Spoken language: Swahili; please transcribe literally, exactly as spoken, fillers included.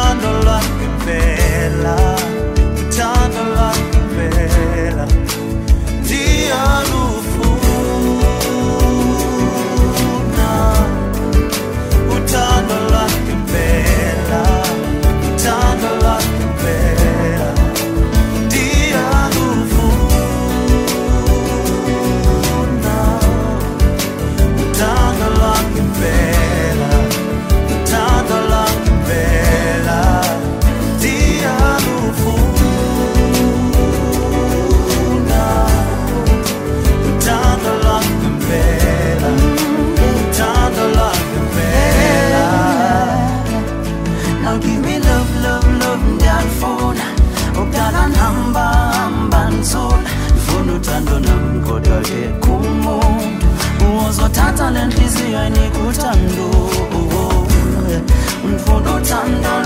uthando lwakho impela, uthando lwakho impela, ndiyalufuna uthando lwakho impela, uthando lwakho impela, ndiyalufuna uthando lwakho impela, uthando lwakho impela, ndiyalufuna uthando lwakho impela, uthando lwakho impela. Now give me love, love, love, ndiyalufuna ukudala nihamba hamba nzula, ndifuna uthando nam kodwa ke kumuntu uzothatha le nhliziyo ayinike uthando, ndifuna uthando